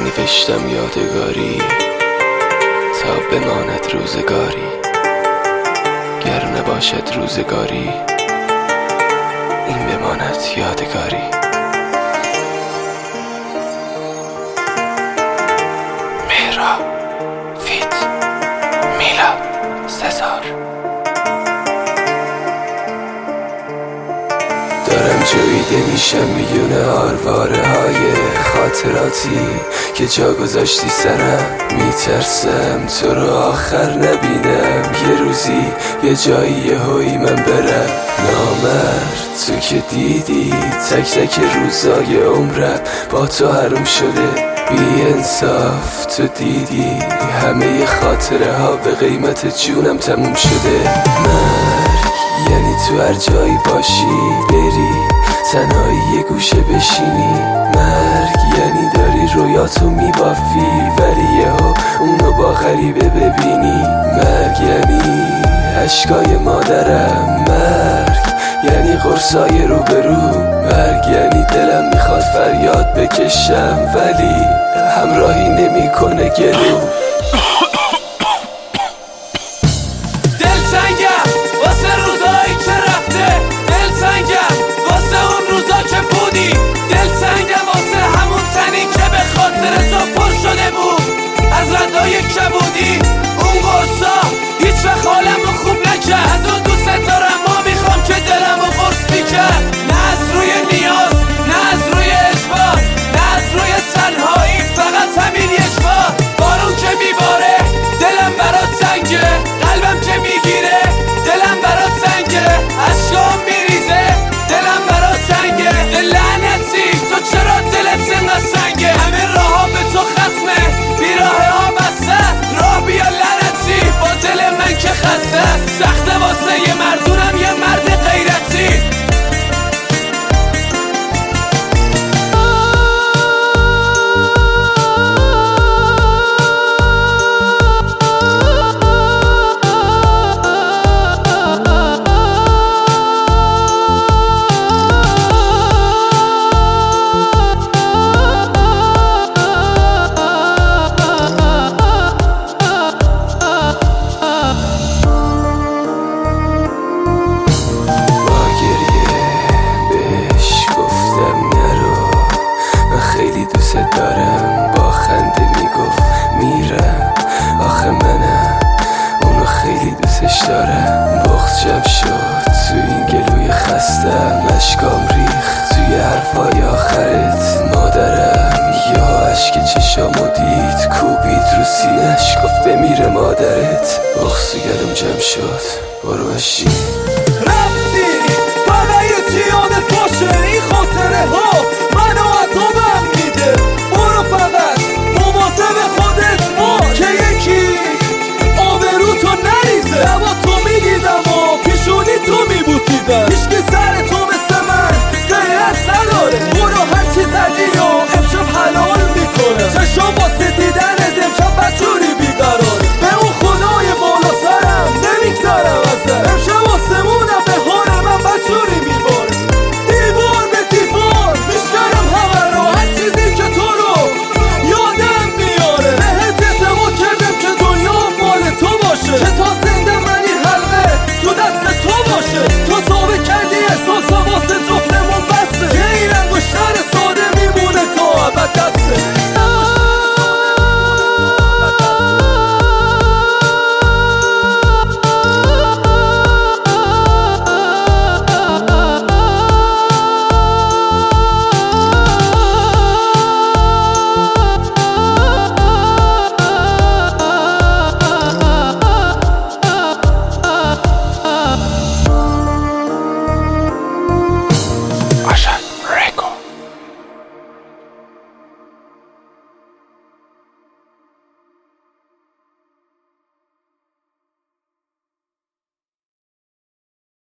نوشتم یادگاری تا بماند روزگاری، گر نباشد روزگاری این بماند یادگاری. مهرا فیت میلاد سزار. دارم جویده میشم میونه آرواره های خاطراتی که جا گذاشتی سرم. میترسم تو رو آخر نبینم، یه روزی یه جایی یهویی من برم. نامرد تو که دیدی تک تک روزای عمرم با تو حروم شده. بی انصاف تو دیدی همه خاطره ها به قیمت جونم تموم شده. مرگ یعنی تو هر جایی باشی بری تنهایی یه گوشه بشینی. مرگ یعنی داری رویاتو میبافی ولی یهو اونو با غریبه ببینی. مرگ یعنی عشقای مادرم، مرگ یعنی قرصای روبرو. مرگ یعنی دلم میخواد فریاد بکشم ولی همراهی نمیکنه گلو. دل سنگم واسه روزایی که رفته، دل سنگم واسه اون روزا که بودی، دل سنگم واسه همون تنی که به خاطر تو پر شده بود از ردای کبودی. اون قرصا هیچ وقت حالمو خوب نکرد، از اون دوست دارم ما میخوام که دلمو قرص میکرد. نه از روی نیاز، نه از روی اجبار، نه از روی تنهایی، فقط همین اجبار. بارون که میباره دلم برات سنگه، قلبم که میگیره دلم برات سنگه، عشقام میریزه دلم برات سنگه. لعنتی تو چرا دلت انقدر سنگه؟ همه راه ها به تو ختمه، بیراه ها بسته، راه بیا لعنتی با دل من که خسته. سخته واسه یه مردونم یه مرد غیرتی. دارم با خنده میگفت میرم، آخه منم اونو خیلی دوستش دارم. بغض جمع شد تو این گلوی خستم، اشکام ریخت توی حرفای آخرت مادرم. یا عشق چشامو دید کوبید رو سینش گفت بمیره مادرت. بغض تو گلوم جمع شد برو بشین. رفتی فقط یه یادت باشه